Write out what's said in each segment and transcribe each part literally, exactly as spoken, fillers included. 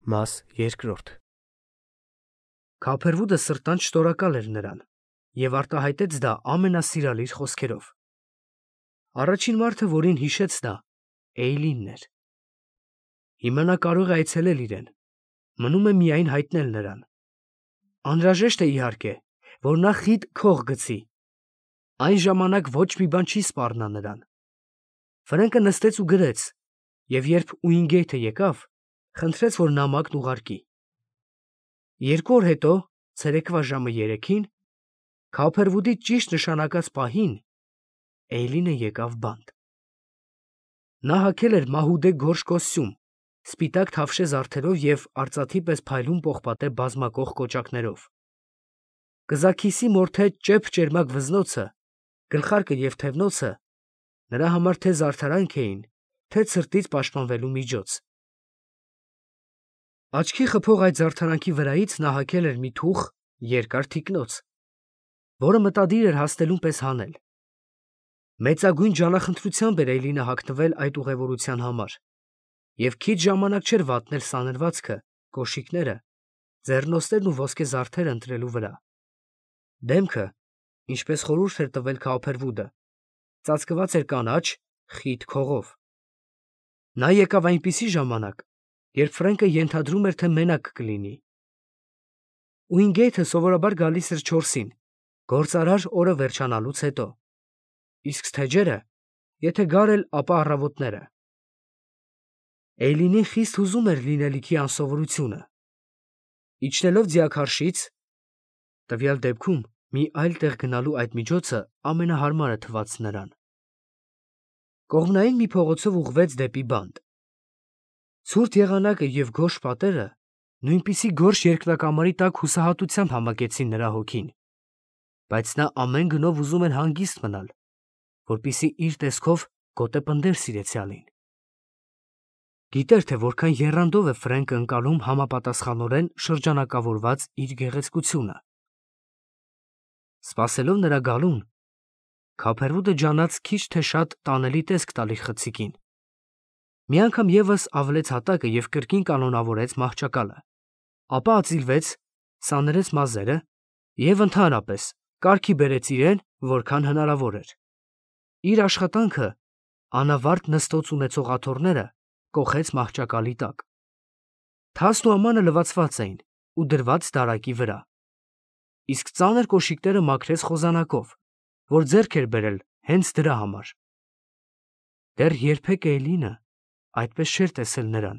Մաս երկրորդ Քափերվուդը սրտանց շնորհակալ էր նրան և արտահայտեց դա ամենասիրալիր խոսքերով։ Առաջին մարդը, որին հիշեց նա, Էյլինն էր։ Հիմա նա կարող է այցելել իրեն, մնում է միայն հայտնել նրան։ Անհրաժեշտ է, իհարկե, որ նա խիտ քող գցի։ Այն ժամանակ ոչ մի բան չի սպառնա նրան։ Ֆրենկը նստեց ու գրեց, և երբ Ուինգեյթը եկավ, խնդրեց, որ նամակն ուղարկի։ Երկու օր հետո, ցերեկվա ժամը երեքին, Քափերվուդի ճիշտ նշանակած պահին, Էյլինը եկավ բանտ։ Նա հագել էր մահուդե գորշ կոստյում, սպիտակ թավշե զարդերով և արծաթի պես փայլուն պողպատե բազմակող կոճակներով։ Կզաքիսի մորթե ճեպ֊ճերմակ վզնոցը, գլխարկը և թևնոցը նրա համար թե զարդարանք էին, թե ցրտից պաշտպանվելու միջոց։ Աչքի խփող այդ զարդարանքի վրայից նա հագել էր մի թուխ, երկար թիկնոց, որը մտադիր էր հասնելուն պես հանել։ Մեծագույն ջանախնդրությամբ էր Էյլինը հագնվել այդ ուղևորության համար, և քիչ ժամանակ չէր վատնել սանրվածքը, կոշիկները, ձեռնոցներն ու ոսկե զարդերը ընտրելու վրա։ Դեմքը, ինչպես խորհուրդ էր տվել Քափերվուդը, ծածկված էր կանաչ, խիտ քողով։ Նա եկավ այնպիսի ժամանակ, երբ Ֆրենկը ենթադրում էր, թե մենակ կլինի։ Ուինգեյթը սովորաբար գալիս էր չորսին, գործարար օրը վերջանալուց հետո, իսկ սթեջերը, եթե գար էլ, ապա առավոտները։ Էյլինին խիստ հուզում էր լինելիքի անսովորությունը։ Իջնելով ձիաքարշից (տվյալ դեպքում մի այլ տեղ գնալու այդ միջոցը ամենահարմարը թվաց նրան), կողմնային մի փողոցով ուղղվեց դեպի բանտ։ Ցուրտ եղանակը և գորշ պատերը նույնպիսի գորշ երկնակամարի տակ հուսահատությամբ համակեցին նրա հոգին, բայց նա ամեն գնով ուզում էր հանգիստ մնալ, որպեսզի իր տեսքով գոտեպնդեր սիրեցյալին։ Գիտեր, թե որքան եռանդով է Ֆրենկը ընկալում համապատասխանորեն շրջանակավորված իր գեղեցկությունը։ Սպասելով նրա գալուն, Քափերվուդը ջանաց քիչ թե շատ տանելի տեսք տալ իր խցիկին։ Մի անգամ ևս ավլեց հատակը և կրկին կանոնավորեց մահճակալը, ապա ածիլվեց, սանրեց մազերը և ընդհանրապես կարգի բերեց իրեն, որքան հնարավոր էր։ Իր աշխատանքը, անավարտ նստոց ունեցող աթոռները կոխեց մահճակալի տակ։ Թասն ու ամանը լվացված էին ու դրված դարակի վրա, իսկ ծանր կոշիկները մաքրեց խոզանակով, որ ձեռք էր բերել հենց դրա համար։ Դեռ երբեք Էյլինը այդպես չէր տեսել նրան։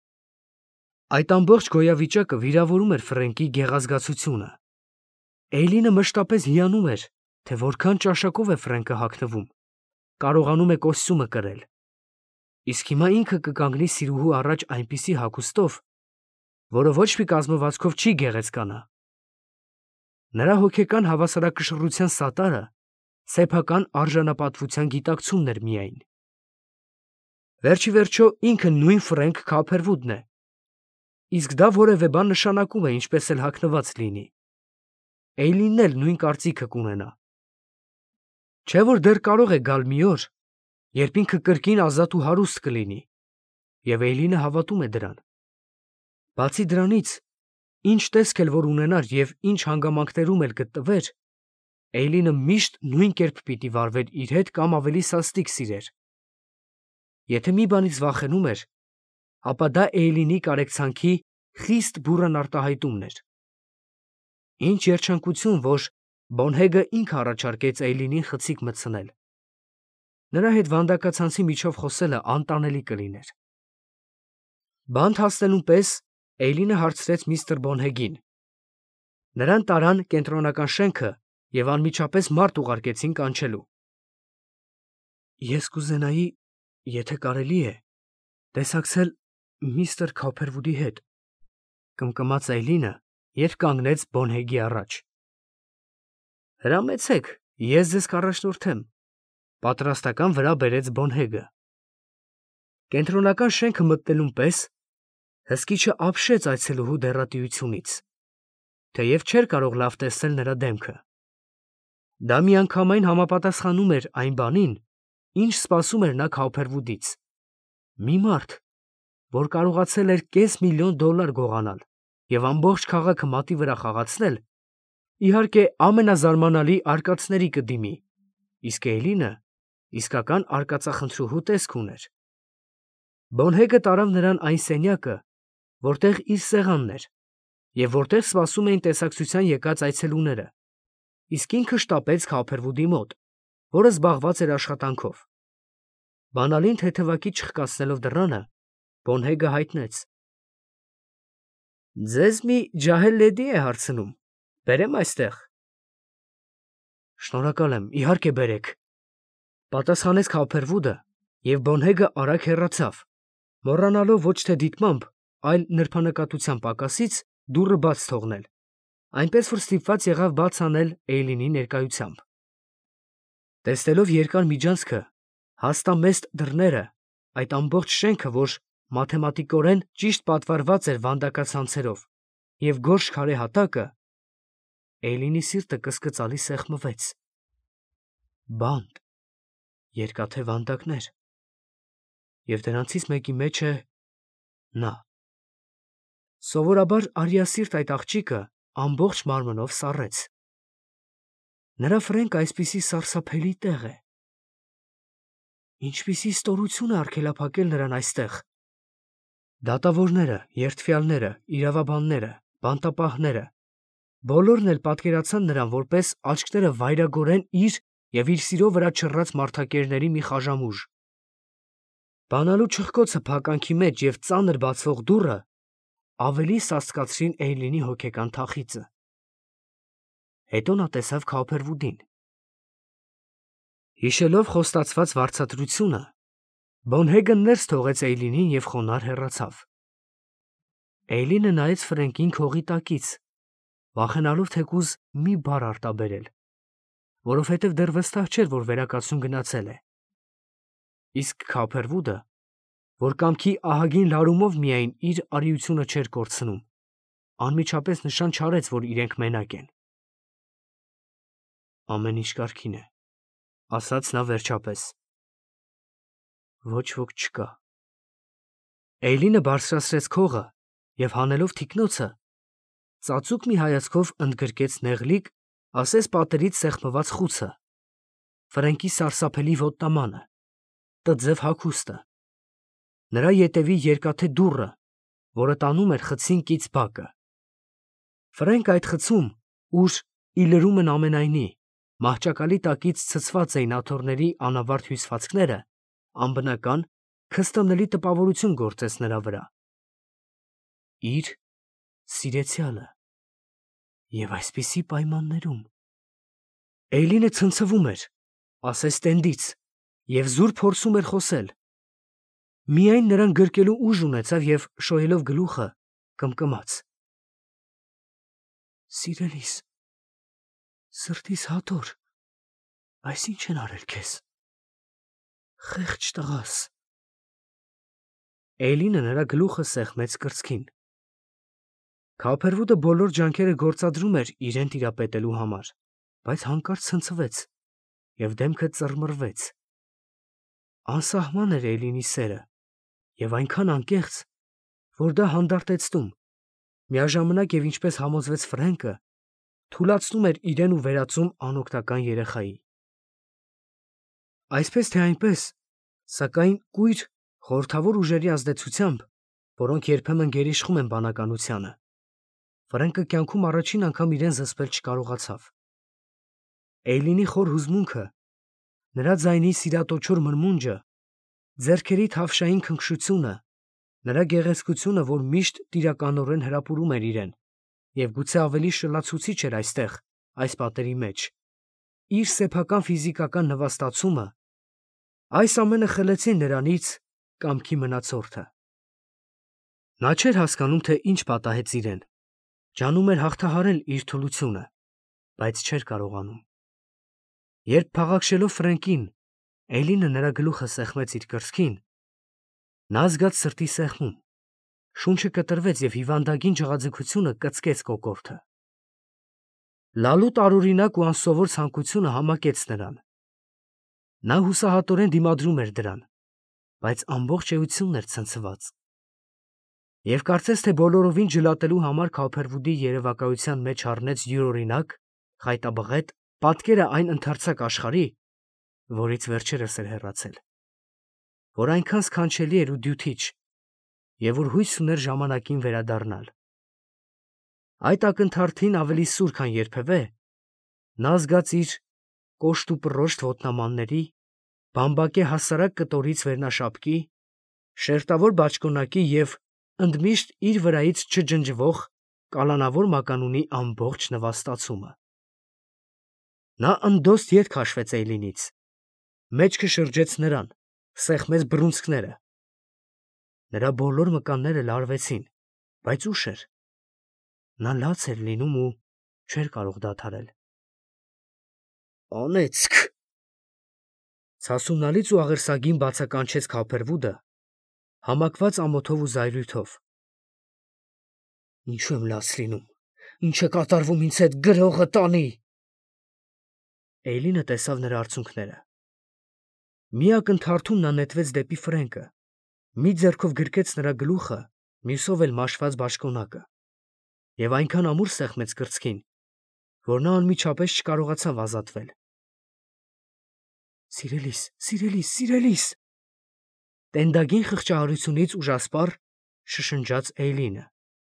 Այդ ամբողջ գոյավիճակը վիրավորում էր Ֆրենկի գեղազգացությունը։ Էյլինը մշտապես հիանում էր, թե որքան ճաշակով է Ֆրենկը հագնվում, կարողանում է կոստյումը կրել, իսկ հիմա ինքը կկանգնի սիրուհու առաջ այնպիսի հագուստով, որը ոչ մի կազմվածքով չի գեղեցկանա։ Նրա հոգեկան հավասարակշռության սատարը սեփական արժանապատվության գիտակցումն էր միայն։ Վերջիվերջո ինքը նույն Ֆրենկ Քափերվուդն է, իսկ դա որևէ բան նշանակում է, ինչպես էլ հագնված լինի։ Էյլինն էլ նույն կարծիքը կունենա։ Չէ՞ որ դեռ կարող է գալ մի օր, երբ ինքը կրկին ազատ ու հարուստ կլինի, և Էյլինը հավատում է դրան։ Բացի դրանից, ինչ տեսք էլ որ ունենար և ինչ հանգամանքներում էլ գտնվեր, Էյլինը միշտ նույն կերպ պիտի վարվեր իր հետ կամ ավելի սաստիկ սիրեր։ Եթե մի բանից վախենում էր, ապա դա Էյլինի կարեկցանքի խիստ բուռն արտահայտումն էր։ Ինչ երջանկություն, որ Բոնհեգը ինքը առաջարկեց Էյլինին խցիկ մտցնել։ Նրա հետ վանդակացանցի միջով խոսելը անտանելի կլիներ։ Բանտ հասնելուն պես Էյլինը հարցրեց միստր Բոնհեգին։ Նրան տարան կենտրոնական շենքը և անմիջապես մարդ ուղարկեցին կանչելու։ Ես կուզենայի, եթե կարելի է, տեսակցել միստր Քափերվուդի հետ, կմկմաց Էյլինը և կանգնեց Բոնհեգի առաջ։ Հրամեցեք, ես ձեզ կառաջնորդեմ, պատրաստական վրա բերեց Բոնհեգը։ Կենտրոնական շենքը մտնելուն պես հսկիչը ապշեց այցելուհու դեռատիությունից, թեև չէր կարող լավ տեսնել նրա դեմքը։ Դա միանգամայն համապատասխանում էր այն բանին, ինչ սպասում էր նա Քափերվուդից։ Մի մարդ, որ կարողացել էր կես միլիոն դոլար գողանալ և ամբողջ քաղաքը մատի վրա խաղացնել, իհարկե ամենազարմանալի արկածների կդիմի, իսկ Էյլինը իսկական արկածախնդրուհու տեսք ուներ։ Բոնհեգը տարավ նրան այն սենյակը, որտեղ իր սեղանն էր, և որտեղ սպասում էին տեսակցության եկած այցելուները, իսկ ինքը շտապեց Քոփերվուդի մոտ, որը զբաղված էր աշխատանքով։ Բանալին թեթևակի չխկացնելով դռանը, Բոնհեգը հայտնեց. «Ձեզ մի ջահել լեդի է հարցնում, բերեմ այստեղ»։ «Շնորհակալ եմ, իհարկե բերեք», պատասխանեց Քոփերվուդը, և Բոնհեգը արագ հեռացավ, մոռանալով ոչ թե դիտմամբ, այլ նրբանկատության պակասից դուռը բաց թողնել, այնպես որ ստիպված եղավ բաց անել Էյլինի ներկայությամբ։ Տեսնելով երկար միջանցքը, հաստամեստ դռները, այդ ամբողջ շենքը, որ մաթեմատիկորեն ճիշտ պատվարված էր վանդակացանցերով, և գորշ քարե հատակը, Էյլինի սիրտը կսկծալի սեղմվեց։ Բանտ, երկաթե վանդակներ, և դրանցից մեկի մեջ է նա։ Սովորաբար արիասիրտ այդ աղջիկը ամբողջ մարմնով սառեց։ Նրա Ֆրենկը այսպիսի սարսափելի տեղ է։ Ինչպիսի ստորություն է արգելափակել նրան այստեղ։ Դատավորները, երդվյալները, իրավաբանները, բանտապահները, բոլորն էլ պատկերացան նրան որպես աչքները վայրագորեն իր և իր սիրո վրա չռած մարդակերների մի խաժամուժ։ Բանալու չխկոցը փականքի մեջ և ծանր բացվող դուռը ավելի սաստկացրին Էյլինի հոգեկան թախիծը։ Հետո նա տեսավ Քոփերվուդին։ Հիշելով խոստացված վարձատրությունը, Բոնհեգը ներս թողեց Էյլինին և խոնարհ հեռացավ։ Էյլինը նայեց Ֆրենկին քողի տակից, վախենալով թեկուզ մի բառ արտաբերել, որովհետև դեռ վստահ չէր, որ վերակացուն գնացել է։ Իսկ Քոփերվուդը, որ կամքի ահագին լարումով միայն իր արիությունը չէր կորցնում, անմիջապես նշան չարեց, որ իրենք մենակ են։ Ամեն ինչ կարգին է, ասաց նա վերջապես։ Ոչ ոք չկա։ Էյլինը բարձրացրեց քողը և հանելով թիկնոցը, ծածուկ մի հայացքով ընդգրկեց նեղլիկ, ասես պատերից սեղմված խուցը, Ֆրենկի սարսափելի ոտնամանը, տձև հագուստը, նրա ետևի երկաթե դուռը, որը տանում էր խցին կից բակը։ Ֆրենկը այդ խցում, ուր, ի լրումն ամենայնի, մահճակալի տակից ցցված էին աթոռների անավարտ հյուսվածքները, անբնական, քստամնելի տպավորություն գործեց նրա վրա։ Իր սիրեցյալը և այսպիսի պայմաններում։ Էյլինը ցնցվում էր, ասես տենդից, և զուր փորձում էր խոսել։ Միայն նրան գրկելու ուժ ունեցավ և, շոյելով գլուխը, կմկմաց. Սիրելիս, սրտիս հատոր, այս ի՞նչ են արել քեզ, խեղճ տղաս։ Էյլինը նրա գլուխը սեղմեց կրծքին։ Քոփերվուդը բոլոր ջանքերը գործադրում էր իրեն տիրապետելու համար, բայց հանկարծ ցնցվեց և դեմքը ծռմռվեց։ Անսահման էր Էյլինի սերը և այնքան անկեղծ, որ դա հանդարտեցնում, միաժամանակ և ինչպես համոզվեց Ֆրենկը, թուլացնում էր իրեն ու վերածում անօգնական երեխայի։ Այսպես թե այնպես, սակայն կույր, խորհրդավոր ուժերի ազդեցությամբ, որոնք երբեմն գերիշխում են բանականությանը, Ֆրենկը կյանքում առաջին անգամ իրեն զսպել չկարողացավ։ Էյլինի խոր հուզմունքը, նրա ձայնի սիրատոչոր մրմունջը, ձեռքերի թավշային քնքշությունը, նրա գեղեցկությունը, որ միշտ տիրականորեն հրապուրում էր իրեն և գուցե ավելի շլացուցիչ էր այստեղ, այս պատերի մեջ, իր սեփական ֆիզիկական նվաստացումը, այս ամենը խլեցին նրանից կամքի մնացորդը։ Նա չէր հասկանում, թե ինչ պատահեց իրեն, ջանում էր հաղթահարել իր թուլությունը, բայց չէր կարողանում։ Երբ փաղաքշելով Ֆրենկին, Էյլինը նրա գլուխը սեղմեց իր կրծքին, նա զգաց սրտի սեղմում, շունչը կտրվեց և հիվանդագին ջղաձգությունը կծկեց կոկորդը։ Լալու տարօրինակ ու անսովոր ցանկությունը համակեց նրան։ Նա հուսահատորեն դիմադրում էր դրան, բայց ամբողջ էությունն էր ցնցված։ Եվ կարծես թե բոլորովին ջլատելու համար Քոփերվուդի երևակայության մեջ առնեց յուրօրինակ, խայտաբղետ պատկերը այն ընդարձակ աշխարհի, որից վերջերս էր հեռացել, որ այնքան սքանչելի էր ու դյութիչ, և որ հույս ուներ ժամանակին վերադառնալ։ Այդ ակնթարթին ավելի սուր, քան երբևէ, նա զգաց իր կոշտ ու պռոշտ ոտնամանների, բամբակե հասարակ կտորից վերնաշապկի, շերտավոր բաճկոնակի և ընդմիշտ իր վրայից չջնջվող կալանավոր մականունի ամբողջ նվաստացումը։ Նա ընդոստ ետ քաշվեց Էյլինից, մեջքը շրջեց նրան, սեղմեց բռունցքները։ Նրա բոլոր մկանները լարվեցին, բայց ուշ էր։ Նա լաց էր լինում ու չէր կարող դադարել։ «Անեծք», ցասունալից ու աղերսագին բացականչեց Քոփերվուդը, համակված ամոթով ու զայրույթով։ «Ինչու եմ լաց լինում, ինչ է կատարվում ինձ հետ, գրողը տանի»։ Էյլինը տեսավ նրա արցունքները։ Մի ակնթարթում նա նետվեց դեպի Ֆրենկը, մի ձեռքով գրկեց նրա գլուխը, մյուսով էլ մաշված բաճկոնակը, և այնքան ամուր սեղմեց կրծքին, որ նա անմիջապես չկարողացավ ազատվել։ «Սիրելիս, սիրելիս, սիրելիս», տենդագին խղճահարությունից ուժասպառ շշնջաց Էյլինը։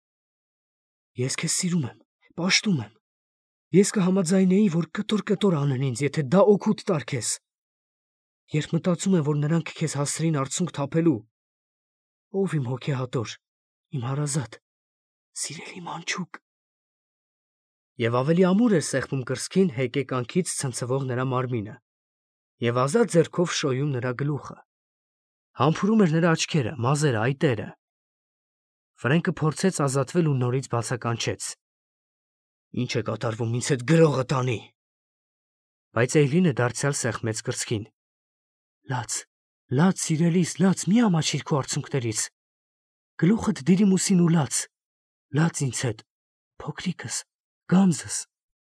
«Ես քեզ սիրում եմ, պաշտում եմ, ես կհամաձայնեի, որ կտոր-կտոր անեն ինձ, եթե դա օգուտ տար քեզ։ Երբ մտածում եմ, որ նրանք քեզ հասցրին արցունք թափելու, ով իմ հոգեհատոր, իմ հարազատ, սիրելի մանչուկ»։ Եվ ավելի ամուր էր սեղմում կրծքին հեկեկանքից ցնցվող նրա մարմինը և ազատ ձեռքով շոյում նրա գլուխը։ Համբուրում էր նրա աչքերը, մազերը, այտերը։ Ֆրենկը փորձեց ազատվել ու նորից բացականչեց. «Ինչ է կատարվում ինձ հետ, գրողը տանի»։ Բայց Էյլինը դարձյալ սեղմեց կրծքին։ «Լաց, լաց, սիրելիս, լաց, մի ամաչիր քո արցունքներից։ Գլուխդ դիրիմուսին ու լաց, լաց ինձ հետ, փոքրիկս, գանձս»։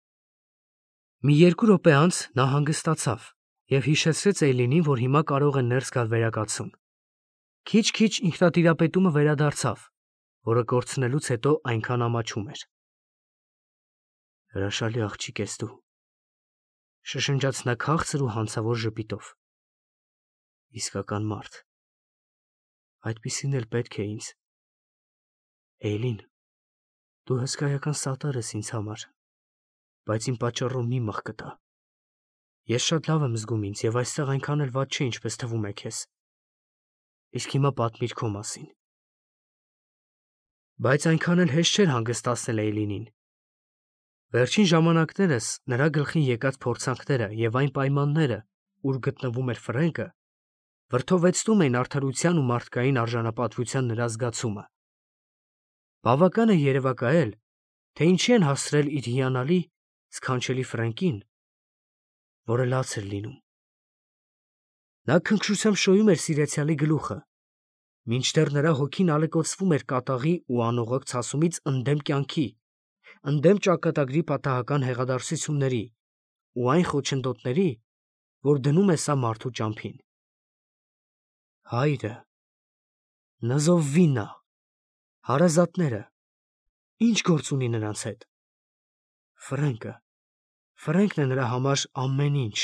Մի երկու րոպե անց նա հանգստացավ և հիշեցրեց Էյլինին, որ հիմա կարող է ներս գալ վերակացուն։ Քիչ-քիչ ինքնատիրապետումը վերադարձավ, որը կորցնելուց հետո այնքան ամաչում էր։ «Հրաշալի աղջիկ ես դու», շշնջաց նա քաղցր ու հանցավոր ժպիտով։ «Իսկական մարդ, այդպիսին էլ պետք է ինձ։ Էյլին, դու հսկայական սատար ես ինձ համար, բայց իմ պատճառով մի մղկտա։ Ես շատ լավ եմ զգում ինձ և այստեղ այնքան էլ վատ չէ, ինչպես թվում է քեզ։ Իսկ հիմա պատմիր քո մասին»։ Բայց այնքան էլ հեշտ չէր հանգստացնել Էյլինին։ Վերջին ժամանակներս նրա գլխին եկած փորձանքները և այն պայմանները, ուր գտնվում էր Ֆրենկը, վրդովեցնում էին արդարության ու մարդկային արժանապատվության նրա զգացումը։ Բավական է երևակայել, թե ինչի են հասցրել իր հիանալի, սքանչելի Ֆրենկին, որը լաց էր լինում։ Նա քնքշությամբ շոյում էր սիրեցյալի գլուխը, մինչդեռ նրա հոգին ալեկոծվում էր կատաղի ու անողոք ցասումից ընդդեմ կյանքի, ընդդեմ ճակատագրի պատահական հեղադարձությունների ու այն խոչընդոտների, որ դնում է սա մարդու ճամփին։ Հայրը, Նզովվինը, հարազատները, ի՞նչ գործ ունի նրանց հետ։ Ֆրենկը, Ֆրենկն է նրա համար ամեն ինչ։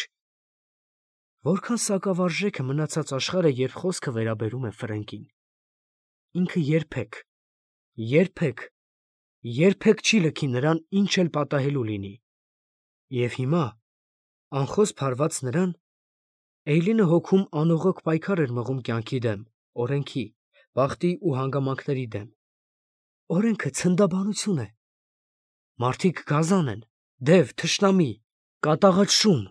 Որքան սակավարժեք է մնացած աշխարհը, երբ խոսքը վերաբերում է Ֆրենկին։ Ինքը երբեք, երբեք, երբեք չի լքի նրան ինչ էլ պատահելու լինի։ Եվ հիմա, անխոս փարված նրան, Էյլինը հոգում անողոք պայքար էր մղում կյանքի դեմ, օրենքի, բախտի ու հանգամանքների դեմ։ Օրենքը ցնդաբանություն է։ Մարդիկ գազան են, դև, թշնամի, կատաղած շուն։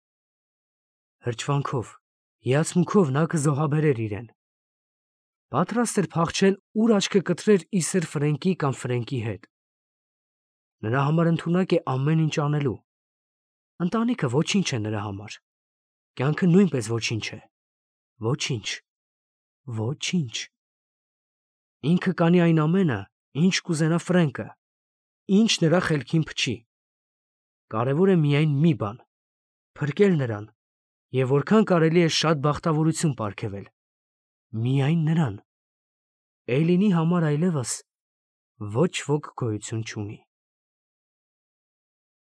Հրճվանքով, հիացմունքով նա կզոհաբերեր իրեն։ Պատրաստ էր փախչել, ուր աչքը կտրեր իր սեր Ֆրենկի կամ Ֆրենկի հետ։ Նրա համար ընդունակ է ամեն ինչ անելու։ Ընտանիքը ոչինչ է նրա համար։ Կյանքը նույնպես ոչինչ է։ Ոչինչ, ոչինչ։ Ինքը կանի այն ամենը, ինչ կուզենա Ֆրենկը, ինչ նրա խելքին փչի։ Կարևոր է միայն մի բան՝ փրկել նրան և որքան կարելի է շատ բախտավորություն պարգևել։ Միայն նրան։ Էյլինի համար այլևս ոչ ոք գոյություն չունի։